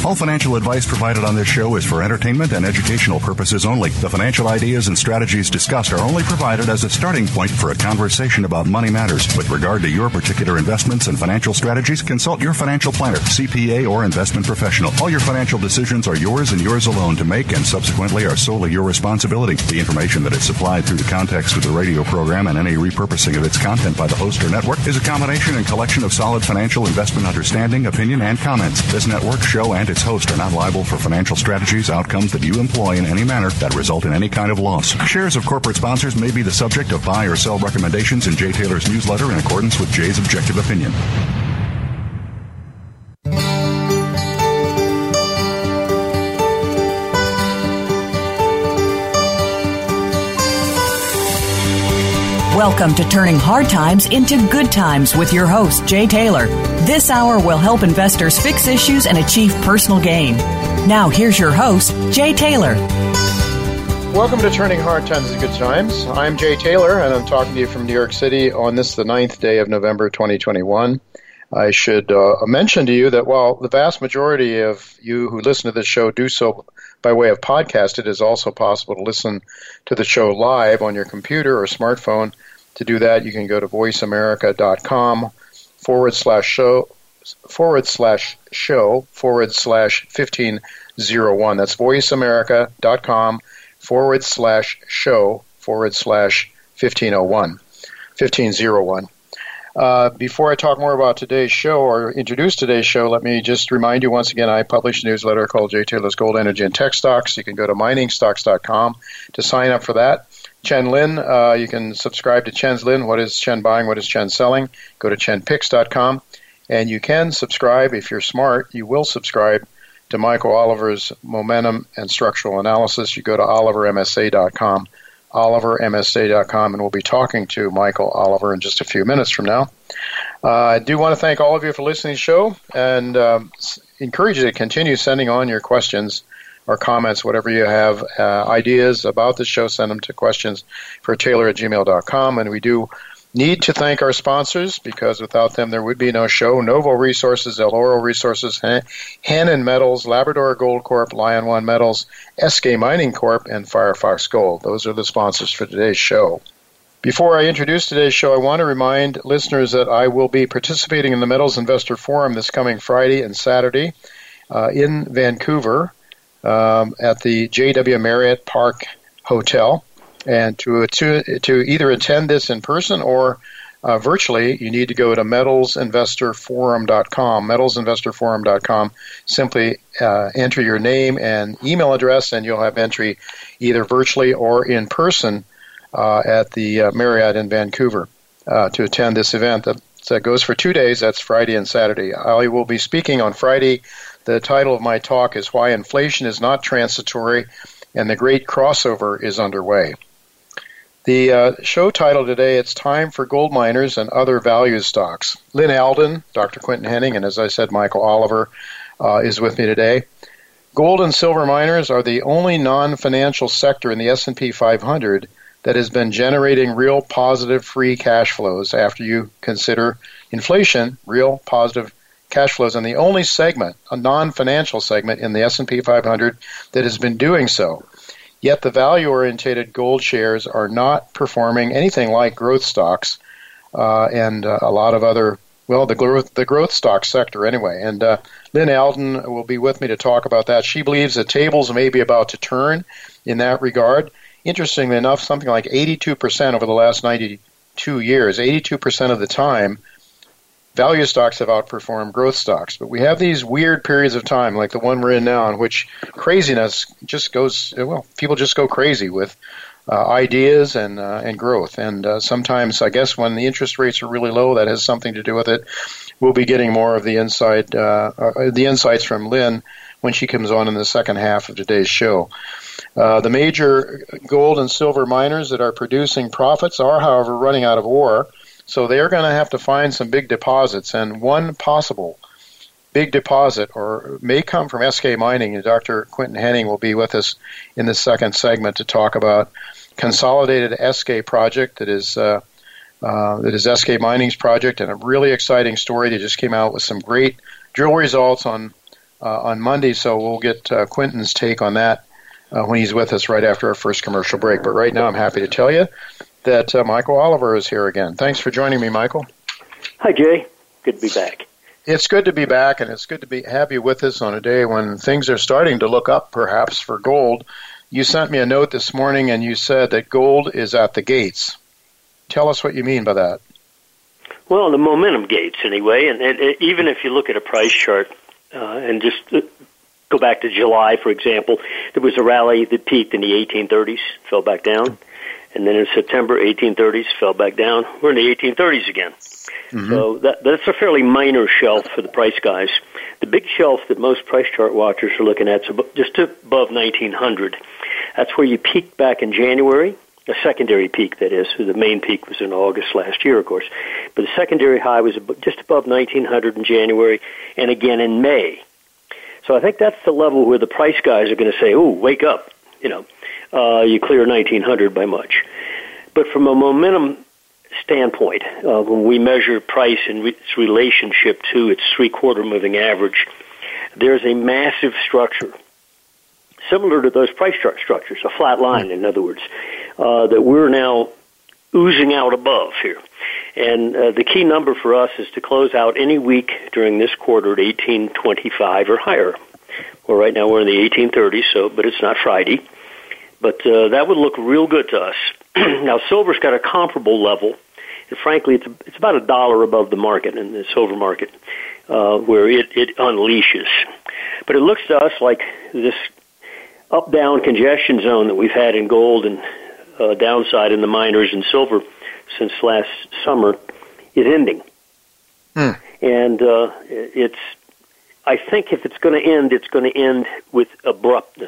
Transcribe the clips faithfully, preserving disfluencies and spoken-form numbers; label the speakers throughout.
Speaker 1: All financial advice provided on this show is for entertainment and educational purposes only. The financial ideas and strategies discussed are only provided as a starting point for a conversation about money matters. With regard to your particular investments and financial strategies, consult your financial planner, C P A, or investment professional. All your financial decisions are yours and yours alone to make, and subsequently are solely your responsibility. The information that is supplied through the context of the radio program and any repurposing of its content by the host or network is a combination and collection of solid financial investment understanding, opinion, and comments. This network, show, and its host are not liable for financial strategies, outcomes that you employ in any manner that result in any kind of loss. Shares of corporate sponsors may be the subject of buy or sell recommendations in Jay Taylor's newsletter in accordance with Jay's objective opinion.
Speaker 2: Welcome to Turning Hard Times into Good Times with your host, Jay Taylor. This hour will help investors fix issues and achieve personal gain. Now, here's your host, Jay Taylor.
Speaker 3: Welcome to Turning Hard Times into Good Times. I'm Jay Taylor, and I'm talking to you from New York City on this, the ninth day of November twenty twenty-one. I should uh, mention to you that while the vast majority of you who listen to this show do so by way of podcast, it is also possible to listen to the show live on your computer or smartphone. To do that, you can go to voiceamerica.com forward slash show forward slash show forward slash fifteen oh one. That's voiceamerica.com forward slash show forward slash fifteen oh one. fifteen oh one. Uh, before I talk more about today's show or introduce today's show, let me just remind you once again, I publish a newsletter called Jay Taylor's Gold, Energy, and Tech Stocks. You can go to mining stocks dot com to sign up for that. Chen Lin, uh, you can subscribe to Chen's Lin. What is Chen buying? What is Chen selling? Go to chen picks dot com. And you can subscribe, if you're smart, you will subscribe to Michael Oliver's Momentum and Structural Analysis. You go to oliver m s a dot com. oliver m s a dot com, and we'll be talking to Michael Oliver in just a few minutes from now. Uh, I do want to thank all of you for listening to the show, and um, encourage you to continue sending on your questions or comments, whatever you have, uh, ideas about the show. Send them to questions for taylor at gmail dot com, and we do need to thank our sponsors, because without them there would be no show. Novo Resources, El Oro Resources, Hannon Metals, Labrador Gold Corp, Lion One Metals, S K Mining Corp, and Firefox Gold. Those are the sponsors for today's show. Before I introduce today's show, I want to remind listeners that I will be participating in the Metals Investor Forum this coming Friday and Saturday uh, in Vancouver um, at the J W Marriott Park Hotel. And to, to to either attend this in person or uh, virtually, you need to go to metals investor forum dot com, metals investor forum dot com. Simply uh, enter your name and email address, and you'll have entry either virtually or in person uh, at the uh, Marriott in Vancouver uh, to attend this event. That, that goes for two days. That's Friday and Saturday. I will be speaking on Friday. The title of my talk is Why Inflation is Not Transitory and the Great Crossover is Underway. The uh, show title today, it's Time for Gold Miners and Other Value Stocks. Lynn Alden, Doctor Quentin Henning, and as I said, Michael Oliver uh, is with me today. Gold and silver miners are the only non-financial sector in the S and P five hundred that has been generating real positive free cash flows after you consider inflation, real positive cash flows, and the only segment, a non-financial segment in the S and P five hundred that has been doing so. Yet the value-orientated gold shares are not performing anything like growth stocks uh, and uh, a lot of other, well, the growth, the growth stock sector anyway. And uh, Lynn Alden will be with me to talk about that. She believes the tables may be about to turn in that regard. Interestingly enough, something like eighty-two percent over the last ninety-two years, eighty-two percent of the time, value stocks have outperformed growth stocks. But we have these weird periods of time, like the one we're in now, in which craziness just goes, well, people just go crazy with uh, ideas and uh, and growth. And uh, sometimes, I guess, when the interest rates are really low, that has something to do with it. We'll be getting more of the insight, uh, uh, the insights from Lynn when she comes on in the second half of today's show. Uh, the major gold and silver miners that are producing profits are, however, running out of ore. So they're going to have to find some big deposits, and one possible big deposit or may come from S K Mining, and Doctor Quentin Henning will be with us in the second segment to talk about Consolidated S K project that is uh, uh, that is S K Mining's project, and a really exciting story. They just came out with some great drill results on uh, on Monday, so we'll get uh, Quentin's take on that uh, when he's with us right after our first commercial break. But right now I'm happy to tell you that uh, Michael Oliver is here again. Thanks for joining me, Michael.
Speaker 4: Hi, Jay. Good to be back.
Speaker 3: It's good to be back, and it's good to be have you with us on a day when things are starting to look up, perhaps, for gold. You sent me a note this morning, and you said that gold is at the gates. Tell us what you mean by that.
Speaker 4: Well, the momentum gates, anyway, and, and, and even if you look at a price chart uh, and just uh, go back to July, for example, there was a rally that peaked in the eighteen thirties, fell back down, and then in September, eighteen thirties, fell back down. We're in the eighteen thirties again. Mm-hmm. So that, that's a fairly minor shelf for the price guys. The big shelf that most price chart watchers are looking at is just above nineteen hundred. That's where you peaked back in January, a secondary peak, that is. The main peak was in August last year, of course. But the secondary high was just above nineteen hundred in January and again in May. So I think that's the level where the price guys are going to say, "Ooh, wake up, you know, uh, you clear nineteen hundred by much." But from a momentum standpoint, uh, when we measure price in its relationship to its three-quarter moving average, there's a massive structure, similar to those price chart structures, a flat line, in other words, uh, that we're now oozing out above here. And uh, the key number for us is to close out any week during this quarter at eighteen twenty-five or higher. Well, right now we're in the eighteen thirties, so but it's not Friday. But uh, that would look real good to us. Now, silver's got a comparable level, and frankly, it's, it's about a dollar above the market in the silver market, uh, where it, it unleashes. But it looks to us like this up-down congestion zone that we've had in gold and uh, downside in the miners and silver since last summer is ending. Hmm. And uh, it's, I think if it's going to end, it's going to end with abruptness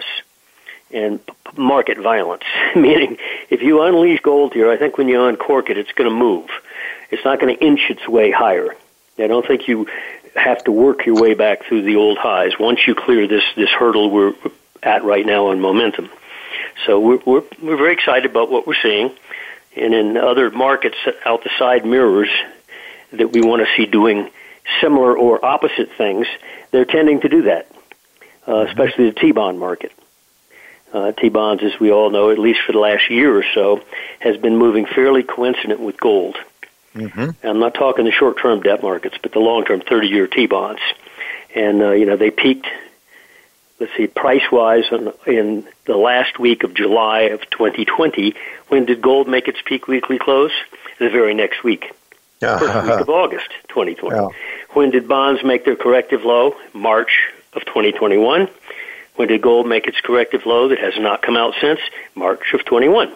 Speaker 4: and market violence, meaning if you unleash gold here, I think when you uncork it, it's going to move. It's not going to inch its way higher. I don't think you have to work your way back through the old highs once you clear this, this hurdle we're at right now on momentum. So we're, we're, we're very excited about what we're seeing. And in other markets out the side mirrors that we want to see doing similar or opposite things, they're tending to do that, uh, especially the T-bond market. Uh, T-bonds, as we all know, at least for the last year or so, has been moving fairly coincident with gold. Mm-hmm. I'm not talking the short-term debt markets, but the long-term thirty-year T-bonds. And, uh, you know, they peaked, let's see, price-wise in, in the last week of July of twenty twenty. When did gold make its peak weekly close? The very next week, uh-huh. first week of August twenty twenty. Yeah. When did bonds make their corrective low? March of twenty twenty-one. When did gold make its corrective low that has not come out since? March of twenty-one.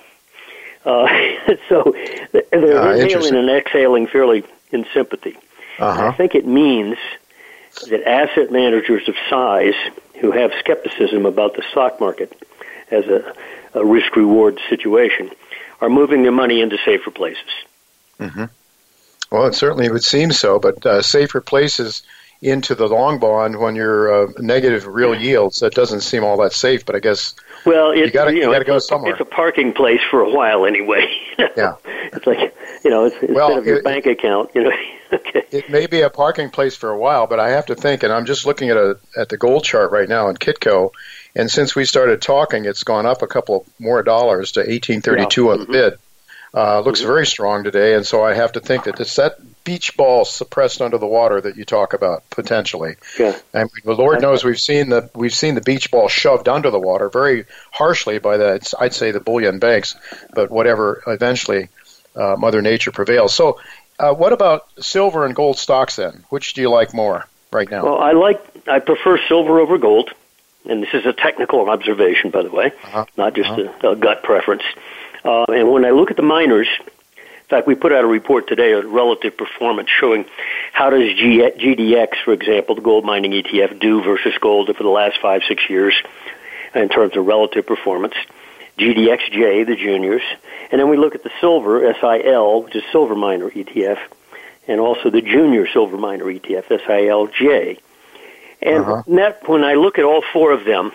Speaker 4: Uh, so they're uh, inhaling and exhaling fairly in sympathy. Uh-huh. I think it means that asset managers of size who have skepticism about the stock market as a, a risk-reward situation are moving their money into safer places.
Speaker 3: Mm-hmm. Well, it certainly would seem so, but uh, safer places into the long bond when you're uh, negative real yields, that doesn't seem all that safe, but I guess
Speaker 4: well, it,
Speaker 3: you got
Speaker 4: you know,
Speaker 3: to go somewhere.
Speaker 4: It's a parking place for a while anyway.
Speaker 3: Yeah.
Speaker 4: It's like, you know, it's, instead
Speaker 3: well,
Speaker 4: of your
Speaker 3: it,
Speaker 4: bank account, you know. Okay.
Speaker 3: It may be a parking place for a while, but I have to think, and I'm just looking at a at the gold chart right now in Kitco, and since we started talking, it's gone up a couple more dollars to eighteen thirty-two yeah. on the mm-hmm. bid. Uh, looks mm-hmm. very strong today, and so I have to think that it's that beach ball suppressed under the water that you talk about potentially.
Speaker 4: Yeah.
Speaker 3: And the Lord knows we've seen the we've seen the beach ball shoved under the water very harshly by the I'd say the bullion banks, but whatever eventually uh, Mother Nature prevails. So, uh, what about silver and gold stocks then? Which do you like more right now?
Speaker 4: Well, I like I prefer silver over gold, and this is a technical observation, by the way, uh-huh. not just uh-huh. a, a gut preference. Uh, and when I look at the miners, in fact, we put out a report today on relative performance showing how does G- GDX, for example, the gold mining E T F, do versus gold for the last five, six years in terms of relative performance. G D X J, the juniors. And then we look at the silver, S I L, which is silver miner E T F, and also the junior silver miner E T F, S I L J. And uh-huh. that, when I look at all four of them,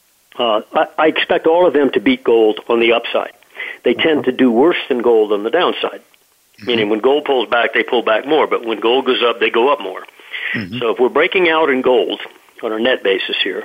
Speaker 4: uh, I, I expect all of them to beat gold on the upside. They tend uh-huh. to do worse than gold on the downside, mm-hmm. meaning when gold pulls back, they pull back more, but when gold goes up, they go up more. Mm-hmm. So if we're breaking out in gold on a net basis here,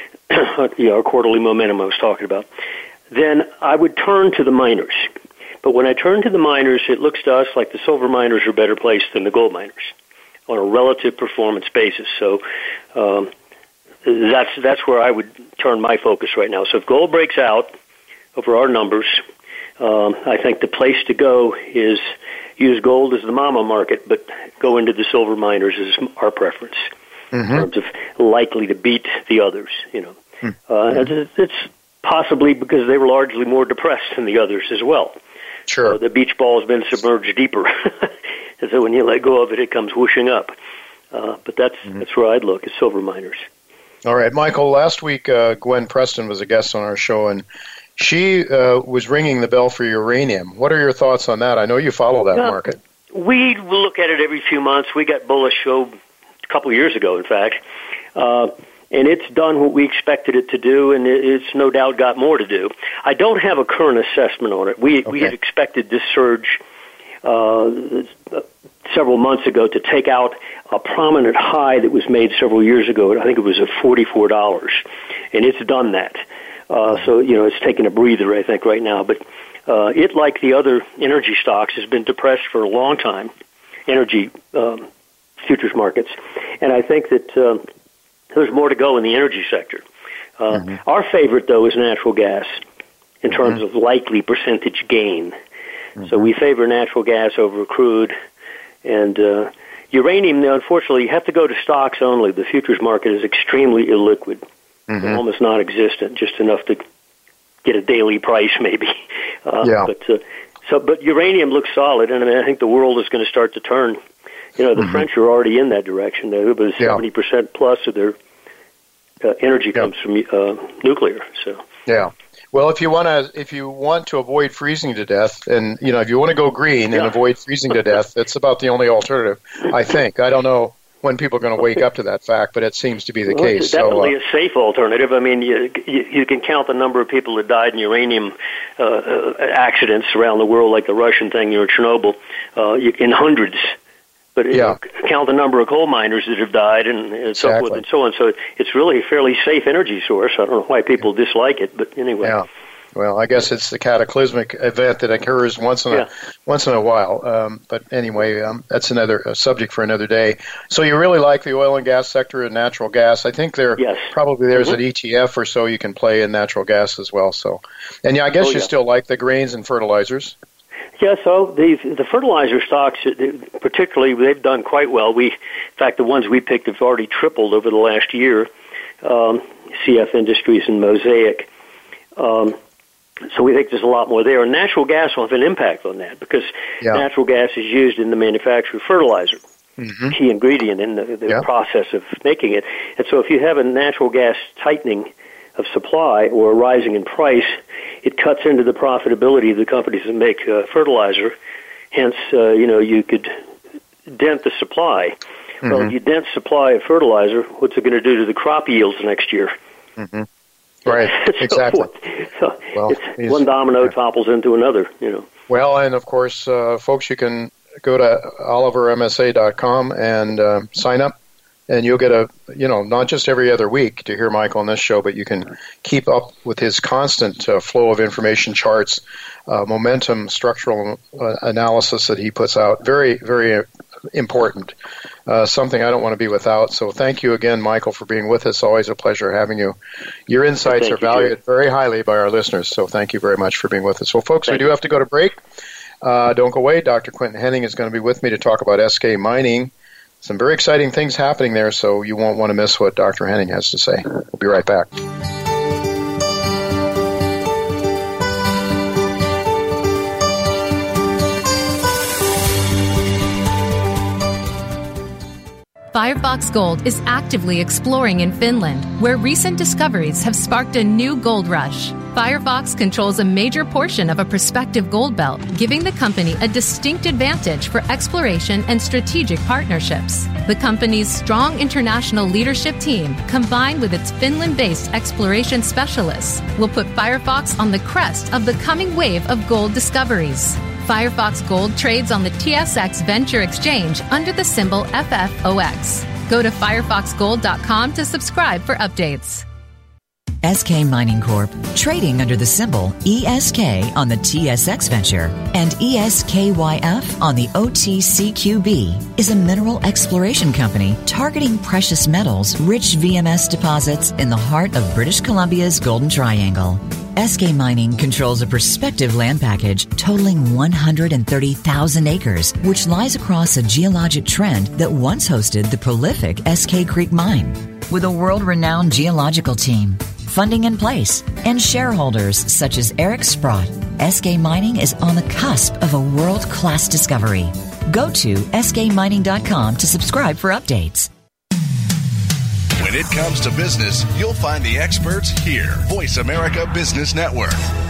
Speaker 4: you know, our quarterly momentum I was talking about, then I would turn to the miners. But when I turn to the miners, it looks to us like the silver miners are better placed than the gold miners on a relative performance basis. So um, that's that's where I would turn my focus right now. So if gold breaks out over our numbers, um, I think the place to go is use gold as the mama market, but go into the silver miners is our preference mm-hmm. in terms of likely to beat the others. You know, mm-hmm. uh, it's, it's possibly because they were largely more depressed than the others as well.
Speaker 3: Sure.
Speaker 4: Uh, the beach ball has been submerged deeper, and so when you let go of it, it comes whooshing up. Uh, but that's mm-hmm. that's where I'd look, is silver miners.
Speaker 3: All right, Michael, last week uh, Gwen Preston was a guest on our show, and she uh, was ringing the bell for uranium. What are your thoughts on that? I know you follow that uh, market.
Speaker 4: We look at it every few months. We got bullish show a couple of years ago, in fact. Uh, And it's done what we expected it to do, and it's no doubt got more to do. I don't have a current assessment on it. We okay. we had expected this surge uh, several months ago to take out a prominent high that was made several years ago. I think it was at forty-four dollars, and it's done that. Uh, so, you know, it's taking a breather, I think, right now. But uh, it, like the other energy stocks, has been depressed for a long time, energy um, futures markets. And I think that... Uh, There's more to go in the energy sector. Uh, mm-hmm. Our favorite, though, is natural gas in terms mm-hmm. of likely percentage gain. Mm-hmm. So we favor natural gas over crude. And uh, uranium, unfortunately, you have to go to stocks only. The futures market is extremely illiquid, mm-hmm. almost non-existent, just enough to get a daily price maybe. Uh,
Speaker 3: yeah.
Speaker 4: But uh, so, but uranium looks solid, and I mean, I think the world is going to start to turn. You know, the mm-hmm. French are already in that direction. It was seventy percent plus of their uh, energy yeah. comes from uh, nuclear. So
Speaker 3: yeah. Well, if you want to, if you want to avoid freezing to death, and you know, if you want to go green yeah. and avoid freezing to death, that's about the only alternative. I think. I don't know when people are going to wake up to that fact, but it seems to be the
Speaker 4: well,
Speaker 3: case.
Speaker 4: It's definitely
Speaker 3: so, uh,
Speaker 4: a safe alternative. I mean, you, you, you can count the number of people that died in uranium uh, uh, accidents around the world, like the Russian thing near Chernobyl, uh, you, in hundreds. But yeah. you count the number of coal miners that have died and, and so
Speaker 3: exactly.
Speaker 4: forth and so on. So it's really a fairly safe energy source. I don't know why people dislike it, but anyway.
Speaker 3: Yeah. Well, I guess it's the cataclysmic event that occurs once in a yeah. once in a while. Um, but anyway, um, that's another a subject for another day. So you really like the oil and gas sector and natural gas. I think there
Speaker 4: yes.
Speaker 3: probably there's
Speaker 4: mm-hmm.
Speaker 3: an E T F or so you can play in natural gas as well. So, and yeah, I guess
Speaker 4: oh,
Speaker 3: you
Speaker 4: yeah.
Speaker 3: still like the grains and fertilizers.
Speaker 4: Yeah, so the the fertilizer stocks, particularly, they've done quite well. We, in fact, the ones we picked have already tripled over the last year. Um, C F Industries and Mosaic. Um, so we think there's a lot more there. And natural gas will have an impact on that because yeah. natural gas is used in the manufacture of fertilizer, mm-hmm. key ingredient in the, the yeah. process of making it. And so if you have a natural gas tightening of supply or rising in price, it cuts into the profitability of the companies that make uh, fertilizer. Hence, uh, you know, you could dent the supply. Mm-hmm. Well, if you dent supply of fertilizer, what's it going to do to the crop yields next year?
Speaker 3: Mm-hmm. Right,
Speaker 4: so
Speaker 3: exactly.
Speaker 4: So
Speaker 3: well,
Speaker 4: it's one domino yeah. topples into another, you know.
Speaker 3: Well, and of course, uh, folks, you can go to oliver m s a dot com and uh, sign up. And you'll get a, you know, not just every other week to hear Mike on this show, but you can keep up with his constant uh, flow of information, charts, uh, momentum, structural uh, analysis that he puts out. Very, very important. Uh, something I don't want to be without. So thank you again, Michael, for being with us. Always a pleasure having you. Your insights
Speaker 4: thank
Speaker 3: are valued
Speaker 4: you,
Speaker 3: very highly by our listeners. So thank you very much for being with us. Well, folks,
Speaker 4: thank
Speaker 3: we do have to go to break. Uh, don't go away. Doctor Quentin Henning is going to be with me to talk about S K Mining. Some very exciting things happening there, so you won't want to miss what Doctor Henning has to say. We'll be right back.
Speaker 5: Firefox Gold is actively exploring in Finland, where recent discoveries have sparked a new gold rush. Firefox controls a major portion of a prospective gold belt, giving the company a distinct advantage for exploration and strategic partnerships. The company's strong international leadership team, combined with its Finland-based exploration specialists, will put Firefox on the crest of the coming wave of gold discoveries. Firefox Gold trades on the T S X Venture Exchange under the symbol F F O X. Go to firefox gold dot com to subscribe for updates.
Speaker 2: S K Mining Corp, trading under the symbol E S K on the T S X Venture and E S K Y F on the O T C Q B, is a mineral exploration company targeting precious metals rich V M S deposits in the heart of British Columbia's Golden Triangle. S K Mining controls a prospective land package totaling one hundred thirty thousand acres, which lies across a geologic trend that once hosted the prolific S K Creek Mine. With a world-renowned geological team, funding in place, and shareholders such as Eric Sprott, S K Mining is on the cusp of a world-class discovery. Go to S K mining dot com to subscribe for updates.
Speaker 6: When it comes to business, you'll find the experts here. Voice America Business Network.